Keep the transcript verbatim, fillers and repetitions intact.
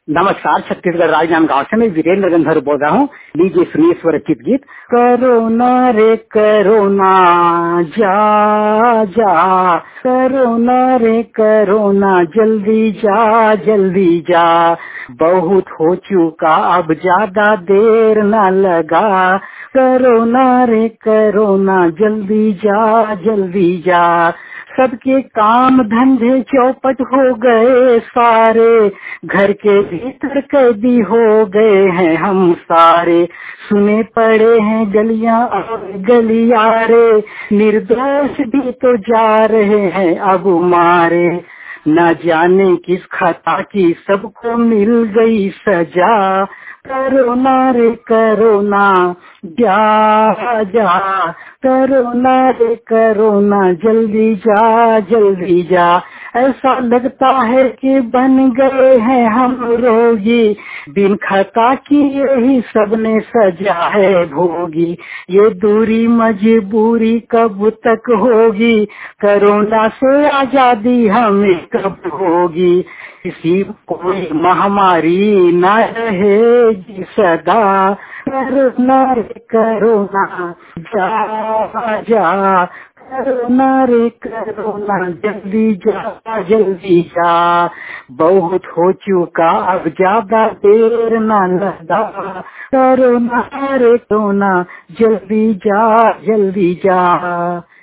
नमस्कार, छत्तीसगढ़ राजनांदगांव से मैं वीरेंद्र गंधर बोल रहा हूँ। लीजिए सुनिए स्वरचित गीत। करोना रे करोना जा जा, करोना रे करोना जल्दी जा जल्दी जा, बहुत हो चुका अब ज्यादा देर न लगा, करोना रे करोना जल्दी जा जल्दी जा, सबके काम धंधे चौपट हो गए सारे, घर के भीतर कैदी हो गए हैं हम सारे, सुने पड़े हैं गलियां और गलियारे, निर्दोष भी तो जा रहे हैं अब मारे, न जाने किस खता की सबको मिल गई सजा, करोना रे करोना जा जा, करोना रे करोना जल्दी जा जल्दी जा, ऐसा लगता है कि बन गए हैं हम रोगी, बिन खता की यही सबने सजा है भोगी, ये दूरी मजबूरी कब तक होगी, करोना से आजादी हमें कब होगी, किसी कोई महामारी न रहेगी सदा, करोना रे करोना जा जा, करोना रे करोना जल्दी जा जल्दी जा, बहुत हो चुका अब ज्यादा देर न लगा, करोना रे करोना जल्दी जा जल्दी जा।